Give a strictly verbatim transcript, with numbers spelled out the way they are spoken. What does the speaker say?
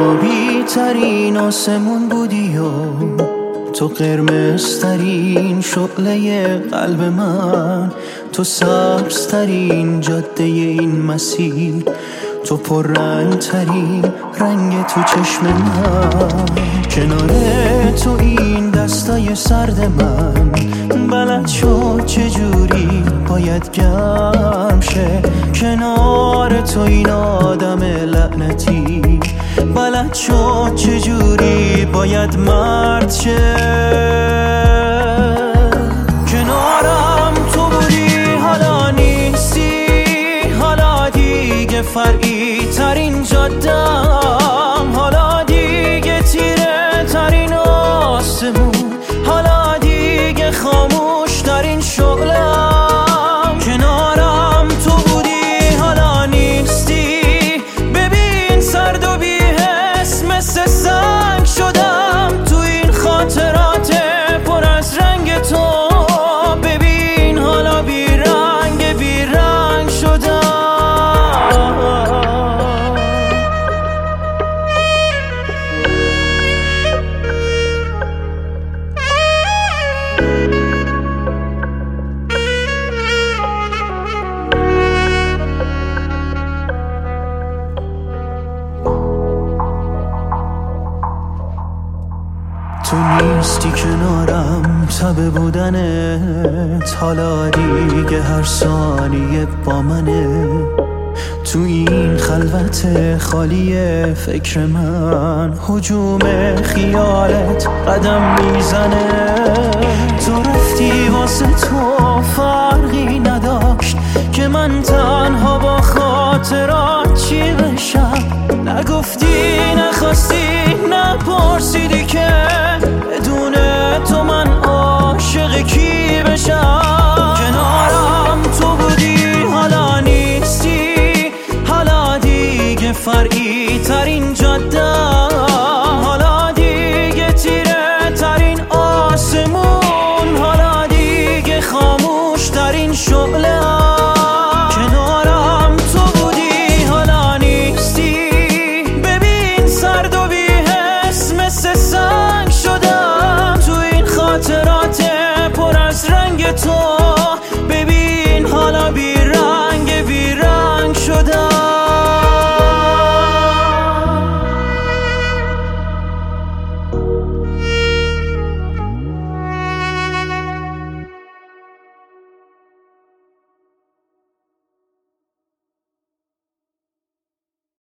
آبی ترین آسمون بودی و تو قرمز ترین شعله قلب من، تو سبز ترین جاده این مسیر، تو پررنگ ترین رنگ تو چشم من. کنار تو این دستای سرد من بلد شد چجوری باید گرم شه. کنار تو این آدم لعنتی بلد شد چجوری باید مرد شه. کنارم تو بودی حالا نیستی، حالا دیگه فرعی ترین جادم، حالا دیگه تیره ترین آسمون، حالا دیگه خاموش ترین شغلم. کنارم تو بودی حالا نیستی، ببین سرد و بی حس مثل سنگ شدم تو این خاطرات پر از رنگ تو. ببین حالا بی رنگ بی رنگ شدم. تو نیستی کنارم، تب بودنت حالا دیگه هر ثانیه با منه. تو این خلوت خالی فکر من هجوم خیالت قدم میزنه. تو رفتی واسه تو فرقی نداشت که من تنها با خاطرات چی بشم. نگفتی نخواستی نپرسیدی که بدون تو من عاشق کی بشم. کنارم تو بودی حالا نیستی، حالا دیگه فرعی ترین جاده، حالا دیگه تیره ترین آسمون، حالا دیگه خاموش ترین شعله.